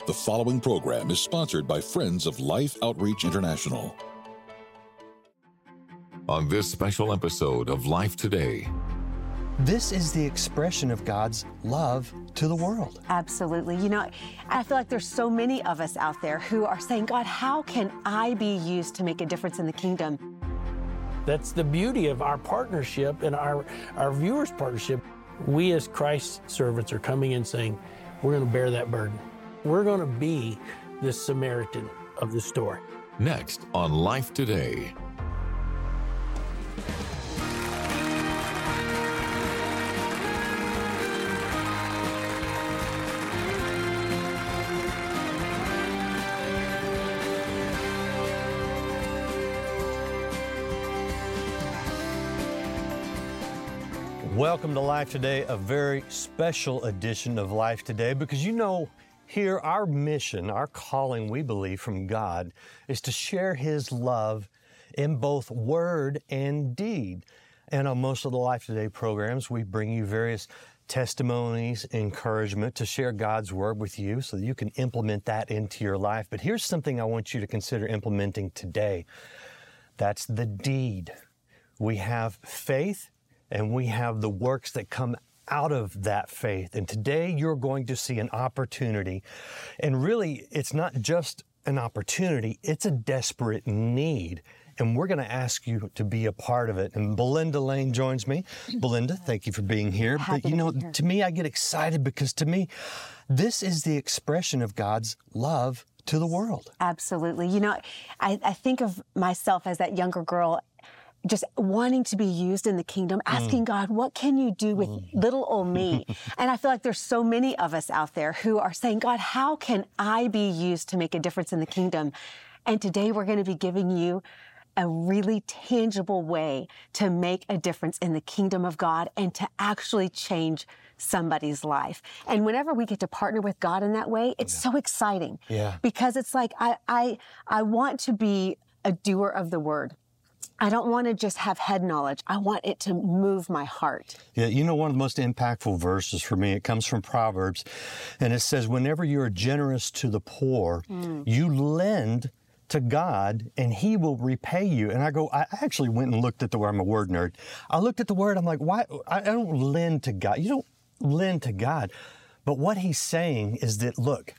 The following program is sponsored by Friends of Life Outreach International. On this special episode of Life Today, this is the expression of God's love to the world. Absolutely. You know, I feel like there's so many of us out there who are saying, God, how can I be used to make a difference in the kingdom? That's the beauty of our partnership and our viewers' partnership. We as Christ's servants are coming in saying, we're going to bear that burden. We're going to be the Samaritan of the story. Next on Life Today. Welcome to Life Today, a very special edition of Life Today, because you know, here our mission, our calling, we believe from God, is to share His love in both word and deed. And on most of the Life Today programs, we bring you various testimonies, encouragement to share God's Word with you so that you can implement that into your life. But here's something I want you to consider implementing today. That's the deed. We have faith, and we have the works that come out of that faith. And today you're going to see an opportunity. And really, it's not just an opportunity, it's a desperate need. And we're going to ask you to be a part of it. And Belinda Lane joins me. Belinda, thank you for being here. Happy But you know, to be here. to me, I get excited because to me, this is the expression of God's love to the world. Absolutely. You know, I think of myself as that younger girl, just wanting to be used in the kingdom, asking God, what can you do with little old me? And I feel like there's so many of us out there who are saying, God, how can I be used to make a difference in the kingdom? And today we're going to be giving you a really tangible way to make a difference in the kingdom of God and to actually change somebody's life. And whenever we get to partner with God in that way, it's so exciting. Yeah. Because it's like, I want to be a doer of the word. I don't want to just have head knowledge. I want it to move my heart. Yeah, you know, one of the most impactful verses for me, it comes from Proverbs, and it says, whenever you are generous to the poor, you lend to God, and He will repay you. And I actually went and looked at the word. I'm a word nerd. I looked at the word. I'm like, why? I don't lend to God. You don't lend to God. But what He's saying is that, look,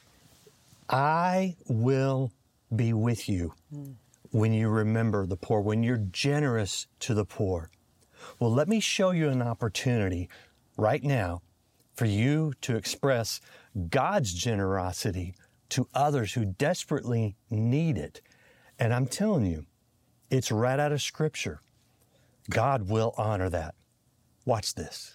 I will be with you when you remember the poor, when you're generous to the poor. Well, let me show you an opportunity right now for you to express God's generosity to others who desperately need it. And I'm telling you, it's right out of Scripture. God will honor that. Watch this.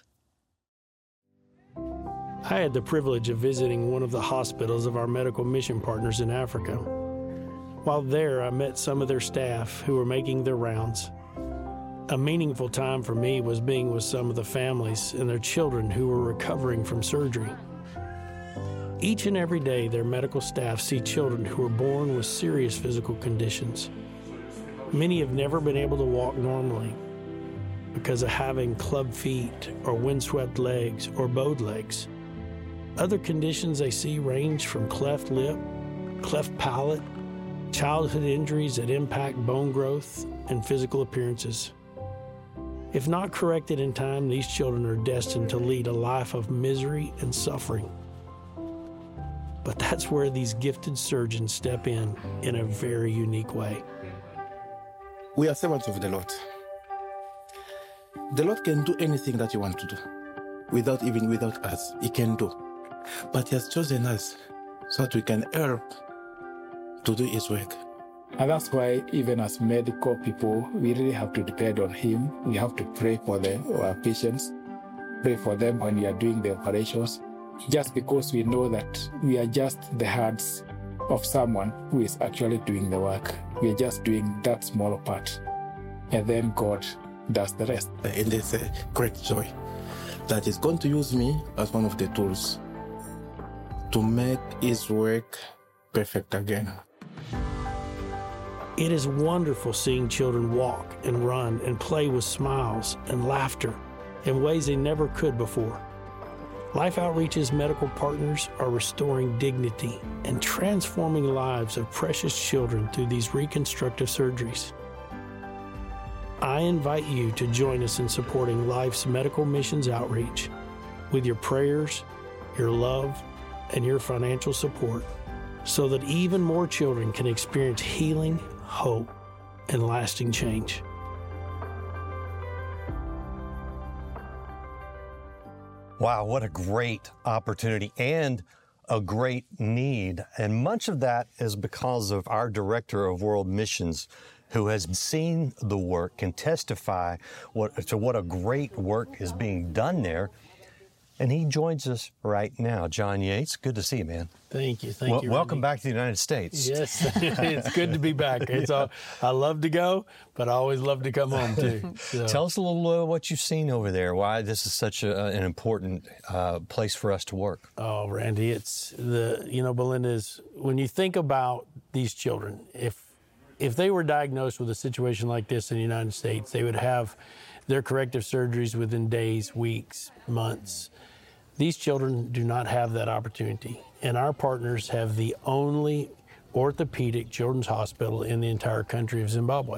I had the privilege of visiting one of the hospitals of our medical mission partners in Africa. While there, I met some of their staff who were making their rounds. A meaningful time for me was being with some of the families and their children who were recovering from surgery. Each and every day, their medical staff see children who are born with serious physical conditions. Many have never been able to walk normally because of having club feet or windswept legs or bowed legs. Other conditions they see range from cleft lip, cleft palate, childhood injuries that impact bone growth and physical appearances. If not corrected in time, these children are destined to lead a life of misery and suffering. But that's where these gifted surgeons step in a very unique way. We are servants of the Lord. The Lord can do anything that He wants to do, without us. He can do. But He has chosen us so that we can help to do His work. And that's why even as medical people, we really have to depend on Him. We have to pray for our patients, pray for them when we are doing the operations, just because we know that we are just the hands of someone who is actually doing the work. We are just doing that small part. And then God does the rest. And there's a great joy that He's going to use me as one of the tools to make His work perfect again. It is wonderful seeing children walk and run and play with smiles and laughter in ways they never could before. Life Outreach's medical partners are restoring dignity and transforming lives of precious children through these reconstructive surgeries. I invite you to join us in supporting Life's medical missions outreach with your prayers, your love, and your financial support so that even more children can experience healing, hope, and lasting change. Wow, what a great opportunity and a great need. And much of that is because of our director of world missions, who has seen the work, can testify to what a great work is being done there. And he joins us right now. John Yates, good to see you, man. Thank you. Thank you. Welcome Randy. back to the United States. Yes, it's good to be back. I love to go, but I always love to come home too. So. Tell us a little what you've seen over there, why this is such an important place for us to work. Oh, Randy, Belinda, when you think about these children, if they were diagnosed with a situation like this in the United States, they would have their corrective surgeries within days, weeks, months. These children do not have that opportunity. And our partners have the only orthopedic children's hospital in the entire country of Zimbabwe.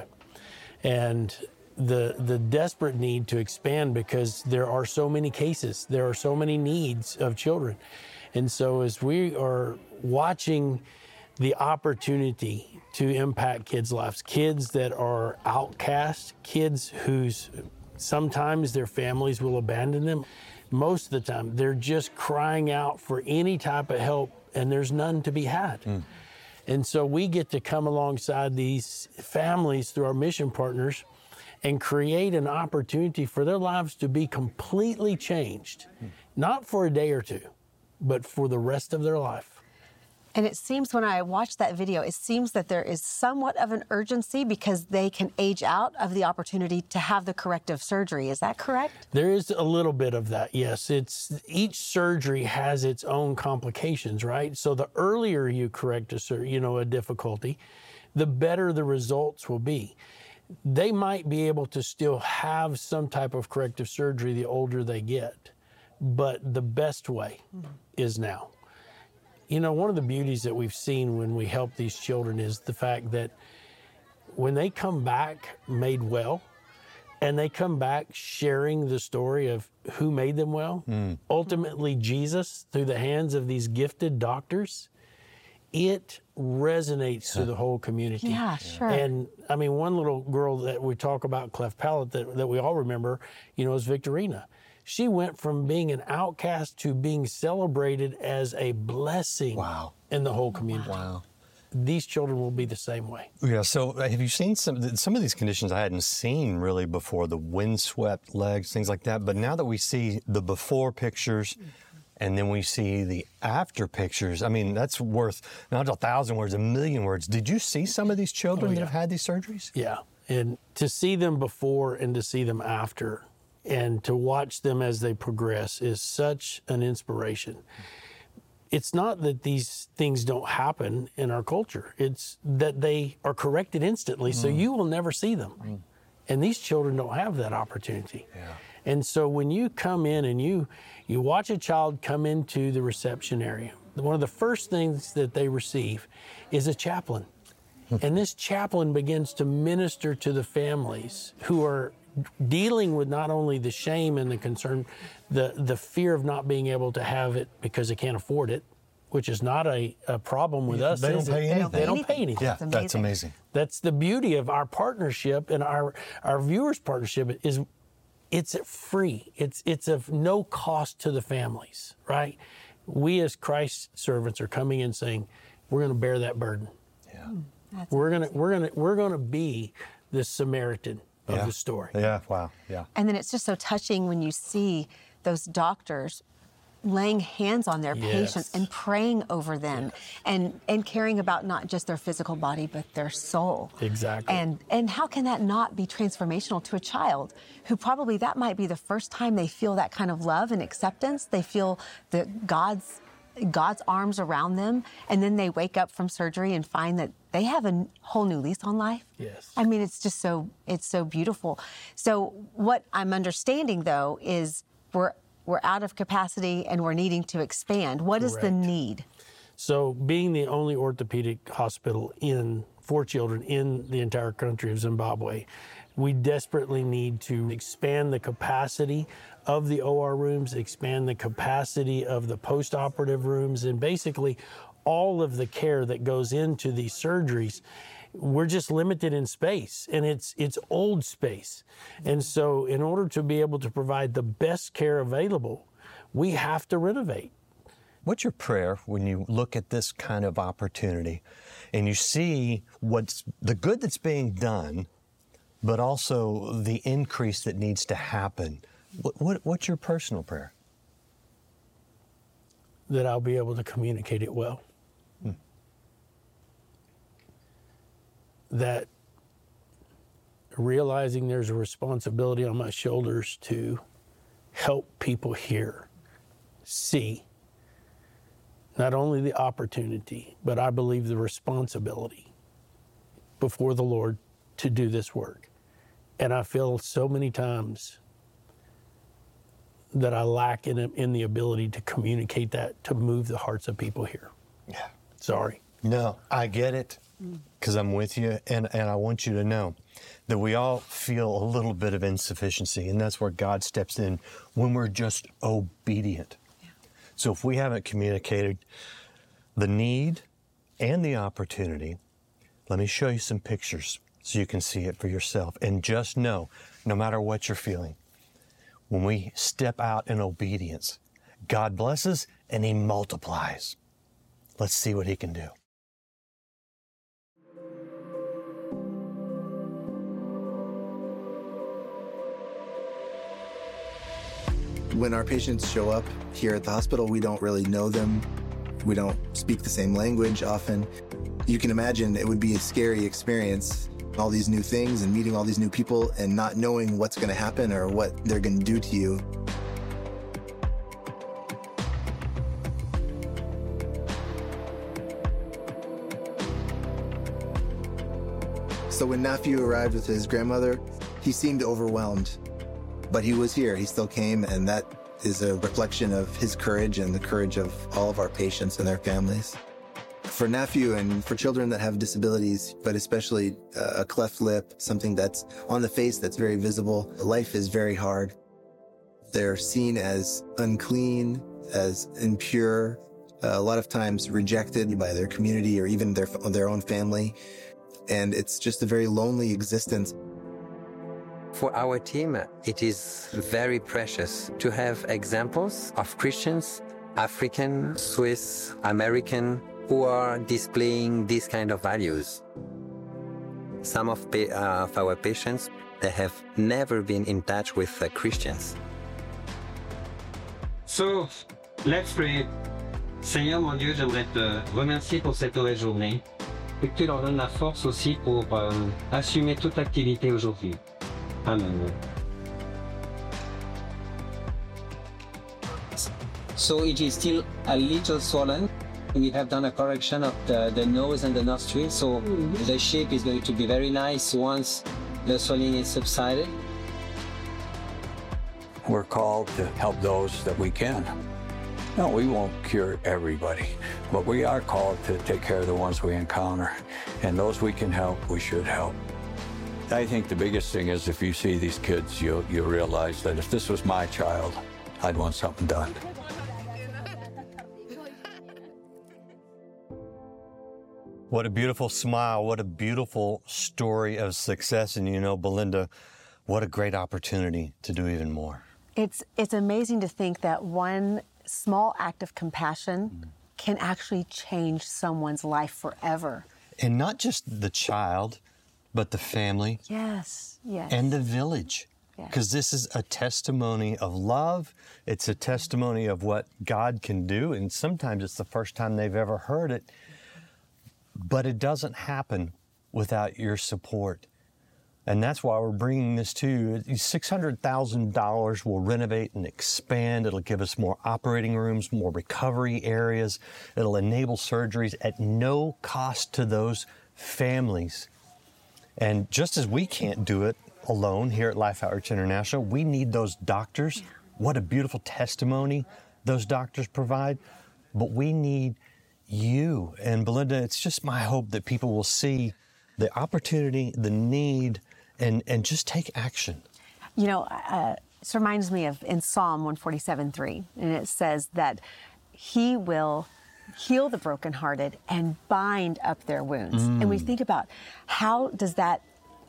And the desperate need to expand because there are so many cases, there are so many needs of children. And so as we are watching the opportunity to impact kids' lives, kids that are outcast, kids whose sometimes their families will abandon them. Most of the time, they're just crying out for any type of help, and there's none to be had. And so we get to come alongside these families through our mission partners and create an opportunity for their lives to be completely changed, not for a day or two, but for the rest of their life. And it seems when I watched that video, it seems that there is somewhat of an urgency because they can age out of the opportunity to have the corrective surgery. Is that correct? There is a little bit of that, yes. Each surgery has its own complications, right? So the earlier you correct a difficulty, the better the results will be. They might be able to still have some type of corrective surgery the older they get, but the best way is now. One of the beauties that we've seen when we help these children is the fact that when they come back made well, and they come back sharing the story of who made them well, ultimately Jesus, through the hands of these gifted doctors, it resonates through the whole community. Yeah, sure. And one little girl that we talk about, cleft palate, that we all remember, is Victorina. She went from being an outcast to being celebrated as a blessing in the whole community. Wow. These children will be the same way. Yeah, so have you seen some of these conditions I hadn't seen really before, the windswept legs, things like that, but now that we see the before pictures and then we see the after pictures, that's worth not 1,000 words, 1,000,000 words. Did you see some of these children that have had these surgeries? Yeah, and to see them before and to see them after, and to watch them as they progress is such an inspiration. It's not that these things don't happen in our culture. It's that they are corrected instantly, so you will never see them. And these children don't have that opportunity. Yeah. And so when you come in and you watch a child come into the reception area, one of the first things that they receive is a chaplain. And this chaplain begins to minister to the families who are dealing with not only the shame and the concern, the fear of not being able to have it because they can't afford it, which is not a problem with us. They don't pay anything. They don't pay anything. Yeah, that's amazing. That's the beauty of our partnership and our viewers' partnership is it's free. It's of no cost to the families, right? We as Christ's servants are coming in saying, we're going to bear that burden. Yeah. We're gonna be the Samaritan of the story. Yeah, wow, yeah. And then it's just so touching when you see those doctors laying hands on their patients and praying over them and caring about not just their physical body, but their soul. Exactly. And how can that not be transformational to a child who probably that might be the first time they feel that kind of love and acceptance. They feel God's arms around them, and then they wake up from surgery and find that they have a whole new lease on life. Yes. It's just it's so beautiful. So what I'm understanding though is we're out of capacity and we're needing to expand. What is the Correct. need? So being the only orthopedic hospital for children in the entire country of Zimbabwe, we desperately need to expand the capacity of the OR rooms, expand the capacity of the post-operative rooms, and basically all of the care that goes into these surgeries. We're just limited in space, and it's old space. And so in order to be able to provide the best care available, we have to renovate. What's your prayer when you look at this kind of opportunity and you see what's the good that's being done, but also the increase that needs to happen? What's your personal prayer? That I'll be able to communicate it well. That realizing there's a responsibility on my shoulders to help people here see not only the opportunity, but I believe the responsibility before the Lord to do this work. And I feel so many times that I lack in the ability to communicate that, to move the hearts of people here. Yeah. Sorry. No, I get it, because I'm with you, and I want you to know that we all feel a little bit of insufficiency, and that's where God steps in when we're just obedient. Yeah. So if we haven't communicated the need and the opportunity, let me show you some pictures so you can see it for yourself. And just know, no matter what you're feeling, when we step out in obedience, God blesses and He multiplies. Let's see what He can do. When our patients show up here at the hospital, we don't really know them. We don't speak the same language often. You can imagine it would be a scary experience, all these new things and meeting all these new people and not knowing what's going to happen or what they're going to do to you. So when Nafiu arrived with his grandmother, he seemed overwhelmed. But he was here, he still came, and that is a reflection of his courage and the courage of all of our patients and their families. For Nafiu and for children that have disabilities, but especially a cleft lip, something that's on the face that's very visible, life is very hard. They're seen as unclean, as impure, a lot of times rejected by their community or even their own family. And it's just a very lonely existence. For our team, it is very precious to have examples of Christians, African, Swiss, American, who are displaying these kind of values. Some of our patients, they have never been in touch with Christians. So, let's pray. Seigneur mon Dieu, j'aimerais te remercier pour cette heureuse journée et que tu leur donnes la force aussi pour assumer toute activité aujourd'hui. Amen. So it is still a little swollen. We have done a correction of the nose and the nostril, so the shape is going to be very nice once the swelling is subsided. We're called to help those that we can. No, we won't cure everybody, but we are called to take care of the ones we encounter. And those we can help, we should help. I think the biggest thing is if you see these kids, you realize that if this was my child, I'd want something done. What a beautiful smile. What a beautiful story of success. And you know, Belinda, what a great opportunity to do even more. It's amazing to think that one small act of compassion can actually change someone's life forever. And not just the child, but the family. Yes, yes. And the village. Because this is a testimony of love. It's a testimony of what God can do. And sometimes it's the first time they've ever heard it. But it doesn't happen without your support. And that's why we're bringing this to you. $600,000 will renovate and expand. It'll give us more operating rooms, more recovery areas. It'll enable surgeries at no cost to those families. And just as we can't do it alone here at Life Outreach International, we need those doctors What a beautiful testimony those doctors provide. But we need you. And Belinda, it's just my hope that people will see the opportunity, the need, and just take action. You know, this reminds me of in Psalm 147:3, and it says that He will heal the brokenhearted and bind up their wounds. And we think about how does that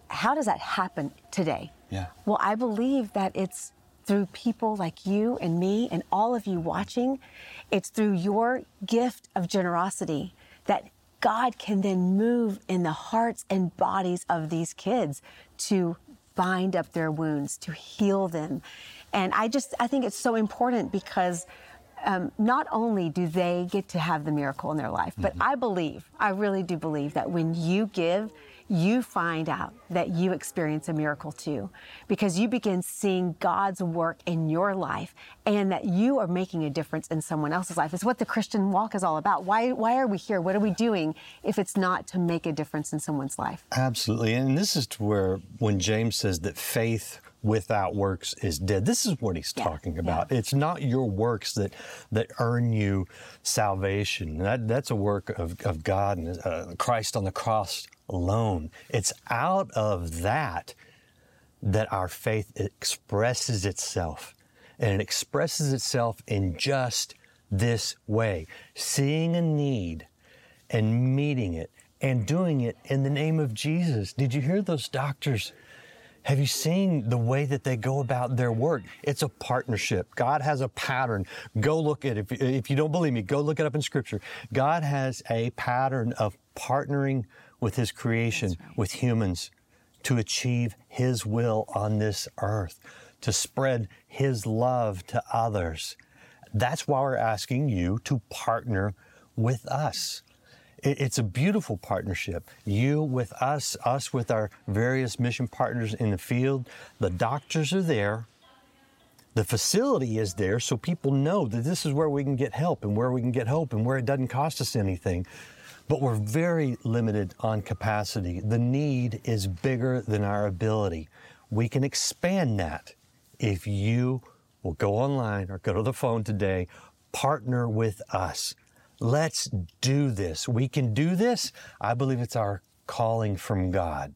happen today? Yeah. Well, I believe that it's through people like you and me and all of you watching. It's through your gift of generosity that God can then move in the hearts and bodies of these kids to bind up their wounds, to heal them. And I think it's so important because not only do they get to have the miracle in their life, but I really do believe that when you give, you find out that you experience a miracle too, because you begin seeing God's work in your life and that you are making a difference in someone else's life. It's what the Christian walk is all about. Why are we here? What are we doing if it's not to make a difference in someone's life? Absolutely. And this is to where when James says that faith without works is dead, this is what he's talking about. It's not your works that earn you salvation. That's a work of God and Christ on the cross alone. It's out of that our faith expresses itself. And it expresses itself in just this way: seeing a need and meeting it and doing it in the name of Jesus. Did you hear those doctors? Have you seen the way that they go about their work? It's a partnership. God has a pattern. Go look at it. If you don't believe me, go look it up in Scripture. God has a pattern of partnering with His creation, with humans, to achieve His will on this earth, to spread His love to others. That's why we're asking you to partner with us. It's a beautiful partnership. You with us with our various mission partners in the field. The doctors are there. The facility is there so people know that this is where we can get help and where we can get hope and where it doesn't cost us anything. But we're very limited on capacity. The need is bigger than our ability. We can expand that if you will go online or go to the phone today, partner with us. Let's do this. We can do this. I believe it's our calling from God.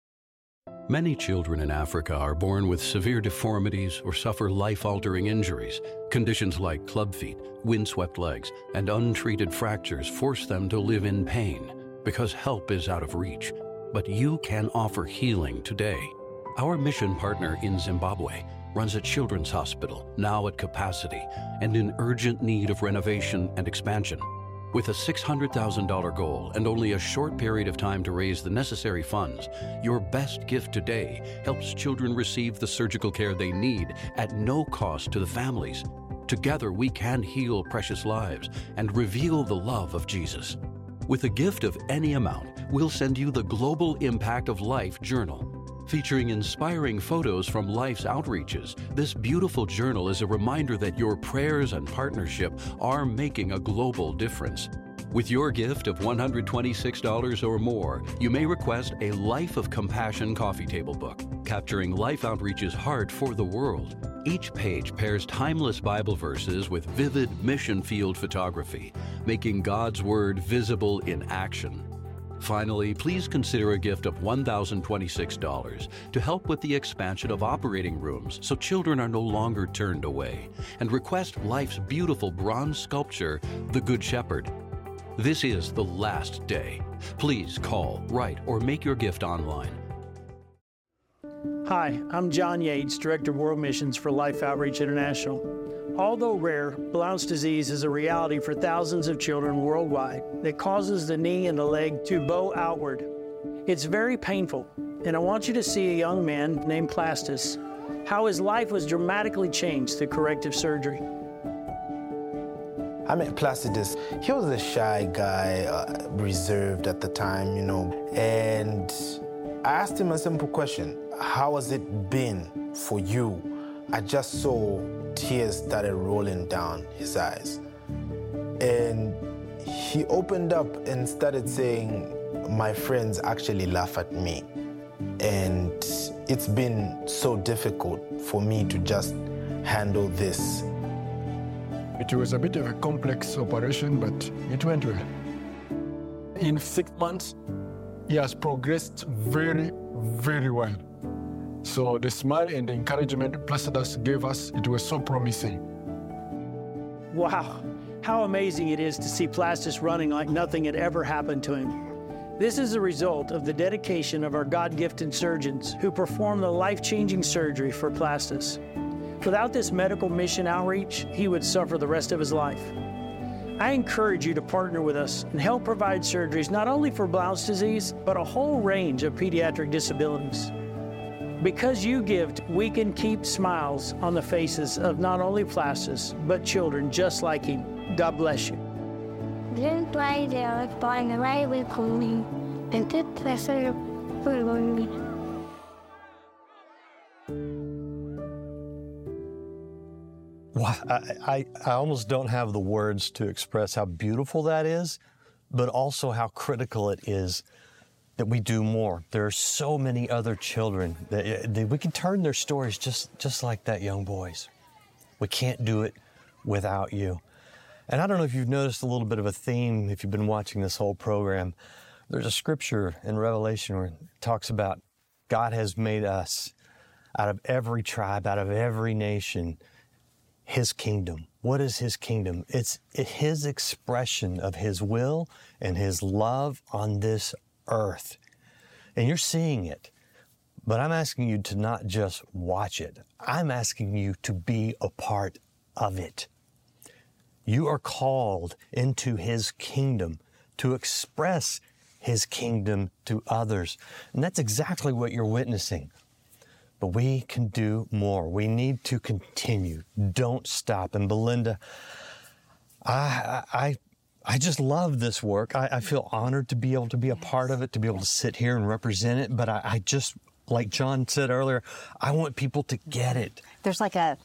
Many children in Africa are born with severe deformities or suffer life-altering injuries. Conditions like club feet, windswept legs, and untreated fractures force them to live in pain because help is out of reach. But you can offer healing today. Our mission partner in Zimbabwe runs a children's hospital, now at capacity, and in urgent need of renovation and expansion. With a $600,000 goal and only a short period of time to raise the necessary funds, your best gift today helps children receive the surgical care they need at no cost to the families. Together we can heal precious lives and reveal the love of Jesus. With a gift of any amount, we'll send you the Global Impact of Life Journal. Featuring inspiring photos from life's outreaches, this beautiful journal is a reminder that your prayers and partnership are making a global difference. With your gift of $126 or more, you may request a Life of Compassion coffee table book, capturing Life Outreach's heart for the world. Each page pairs timeless Bible verses with vivid mission field photography, making God's Word visible in action. Finally, please consider a gift of $1,026 to help with the expansion of operating rooms so children are no longer turned away, and request Life's beautiful bronze sculpture, The Good Shepherd. This is the last day. Please call, write, or make your gift online. Hi, I'm John Yates, Director of World Missions for Life Outreach International. Although rare, Blount's disease is a reality for thousands of children worldwide that causes the knee and the leg to bow outward. It's very painful, and I want you to see a young man named Plastus, how his life was dramatically changed through corrective surgery. I met Placidus. He was a shy guy, reserved at the time, and I asked him a simple question. How has it been for you? I just saw tears started rolling down his eyes. And he opened up and started saying, my friends actually laugh at me. And it's been so difficult for me to just handle this? It was a bit of a complex operation, but it went well. In 6 months, he has progressed very, very well. So the smile and the encouragement Placidas gave us, it was so promising. Wow, how amazing it is to see Plastus running like nothing had ever happened to him. This is a result of the dedication of our God-gifted surgeons who performed the life-changing surgery for Plastus. Without this medical mission outreach, he would suffer the rest of his life. I encourage you to partner with us and help provide surgeries not only for Blount's disease, but a whole range of pediatric disabilities. Because you give, we can keep smiles on the faces of not only Plastus, but children just like him. God bless you. Then why they are going away with me, and that pressure for me. Wow, I almost don't have the words to express how beautiful that is, but also how critical it is that we do more. There are so many other children that we can turn their stories just like that young boy's. We can't do it without you. And I don't know if you've noticed a little bit of a theme if you've been watching this whole program. There's a scripture in Revelation where it talks about God has made us out of every tribe, out of every nation, His kingdom. What is His kingdom? It's His expression of His will and His love on this earth. And you're seeing it. But I'm asking you to not just watch it. I'm asking you to be a part of it. You are called into His kingdom to express His kingdom to others. And that's exactly what you're witnessing. But we can do more. We need to continue. Don't stop. And Belinda, I just love this work. I feel honored to be able to be a part of it, to be able to sit here and represent it. But I just, like John said earlier, I want people to get it. There's like a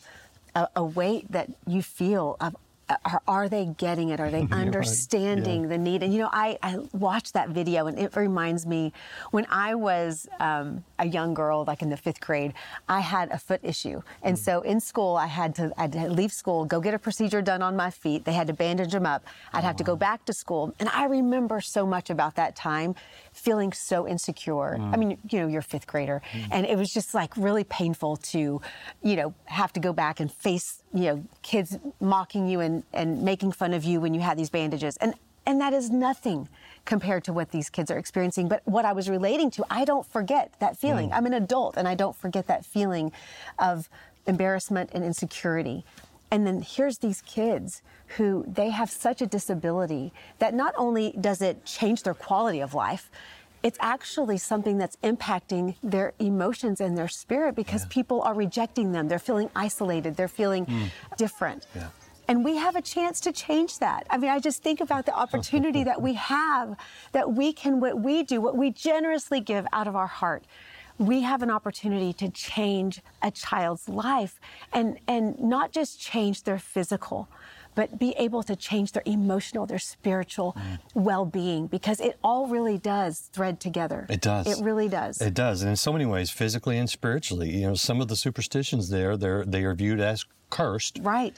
weight that you feel of, are they getting it? Are they understanding the need? And, you know, I watched that video, and it reminds me when I was a young girl, like in the 5th grade, I had a foot issue. And so in school, I had to leave school, go get a procedure done on my feet. They had to bandage them up. I'd have to go back to school. And I remember so much about that time, feeling so insecure. I mean, you know, you're a 5th grader. And it was just like really painful to, you know, have to go back and face, you know, kids mocking you and making fun of you when you had these bandages. And that is nothing compared to what these kids are experiencing. But what I was relating to, I don't forget that feeling. I'm an adult, and I don't forget that feeling of embarrassment and insecurity. And then here's these kids who they have such a disability that not only does it change their quality of life, it's actually something that's impacting their emotions and their spirit because people are rejecting them. They're feeling isolated. They're feeling different. Yeah. And we have a chance to change that. I mean, I just think about the opportunity that we have, that we can, what we do, what we generously give out of our heart. We have an opportunity to change a child's life and not just change their physical, but be able to change their emotional, their spiritual well-being, because it all really does thread together. It does. It really does. It does. And in so many ways, physically and spiritually, you know, some of the superstitions they are viewed as cursed. Right.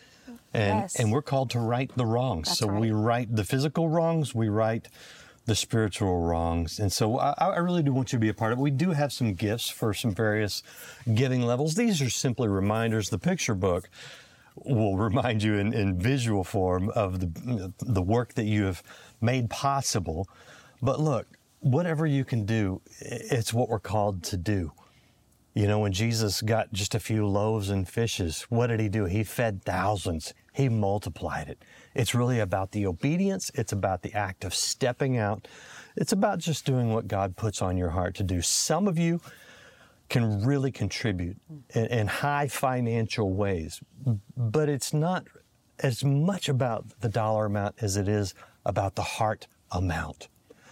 And we're called to right the wrongs. That's right. We right the physical wrongs, we right the spiritual wrongs. And so I really do want you to be a part of it. We do have some gifts for some various giving levels. These are simply reminders. The picture book will remind you in visual form of the work that you have made possible. But look, whatever you can do, it's what we're called to do. You know, when Jesus got just a few loaves and fishes, what did He do? He fed thousands. He multiplied it. It's really about the obedience. It's about the act of stepping out. It's about just doing what God puts on your heart to do. Some of you can really contribute in high financial ways, but it's not as much about the dollar amount as it is about the heart amount.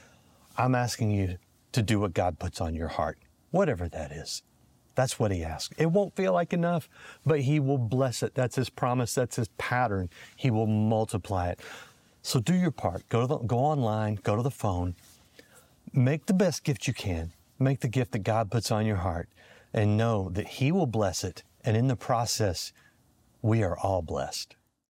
I'm asking you to do what God puts on your heart, whatever that is. That's what He asks. It won't feel like enough, but He will bless it. That's His promise. That's His pattern. He will multiply it. So do your part. Go online, go to the phone, make the best gift you can. Make the gift that God puts on your heart and know that He will bless it. And in the process, We are all blessed.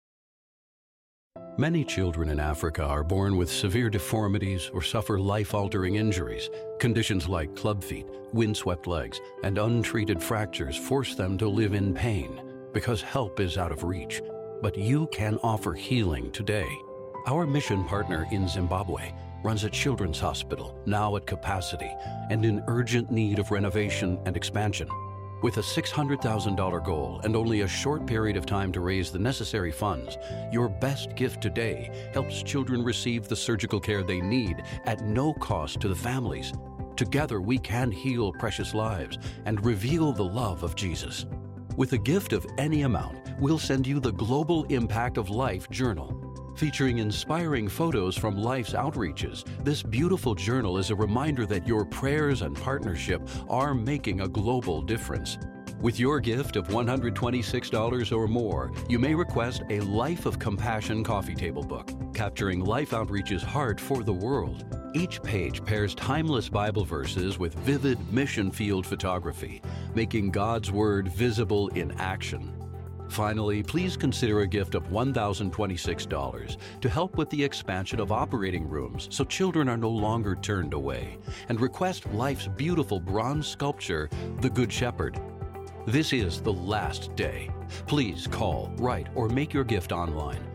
Many children in Africa are born with severe deformities or suffer life-altering injuries. Conditions like club feet, windswept legs, and untreated fractures force them to live in pain because help is out of reach. But you can offer healing today. Our mission partner in Zimbabwe runs a children's hospital, now at capacity and in urgent need of renovation and expansion. With a $600,000 goal and only a short period of time to raise the necessary funds, your best gift today helps children receive the surgical care they need at no cost to the families. Together, we can heal precious lives and reveal the love of Jesus. With a gift of any amount, we'll send you the Global Impact of Life Journal. Featuring inspiring photos from life's outreaches, this beautiful journal is a reminder that your prayers and partnership are making a global difference. With your gift of $126 or more, you may request a Life of Compassion coffee table book, capturing Life Outreach's heart for the world. Each page pairs timeless Bible verses with vivid mission field photography, making God's Word visible in action. Finally, please consider a gift of $1,026 to help with the expansion of operating rooms so children are no longer turned away, and request Life's beautiful bronze sculpture, The Good Shepherd. This is the last day. Please call, write, or make your gift online.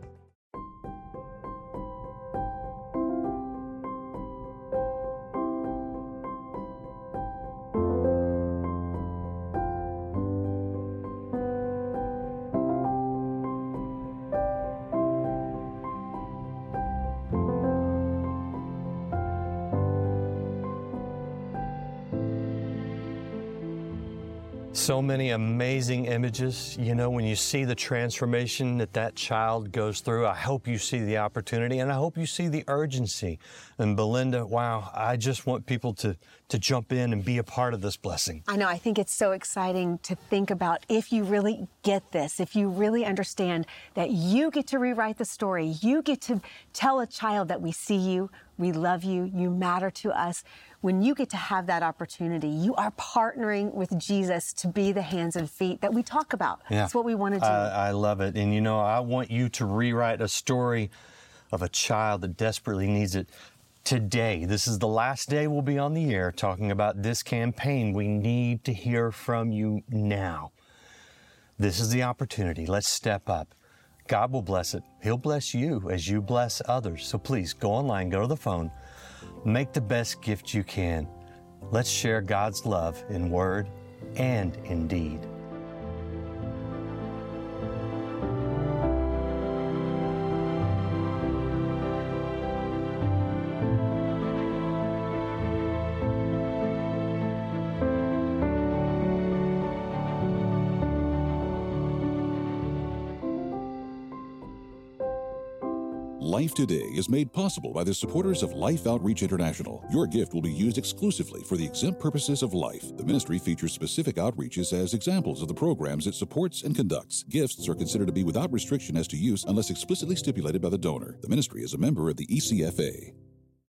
So many amazing images. You know, when you see the transformation that child goes through, I hope you see the opportunity and I hope you see the urgency. And Belinda, wow, I just want people to jump in and be a part of this blessing. I know, I think it's so exciting to think about if you really get this, if you really understand that you get to rewrite the story, you get to tell a child that we see you, we love you, you matter to us. When you get to have that opportunity, you are partnering with Jesus to be the hands and feet that we talk about. Yeah. That's what we want to do. I love it. And you know, I want you to rewrite a story of a child that desperately needs it today. This is the last day we'll be on the air talking about this campaign. We need to hear from you now. This is the opportunity. Let's step up. God will bless it. He'll bless you as you bless others. So please go online, go to the phone, make the best gift you can. Let's share God's love in word and in deed. Life Today is made possible by the supporters of Life Outreach International. Your gift will be used exclusively for the exempt purposes of life. The ministry features specific outreaches as examples of the programs it supports and conducts. Gifts are considered to be without restriction as to use unless explicitly stipulated by the donor. The ministry is a member of the ECFA.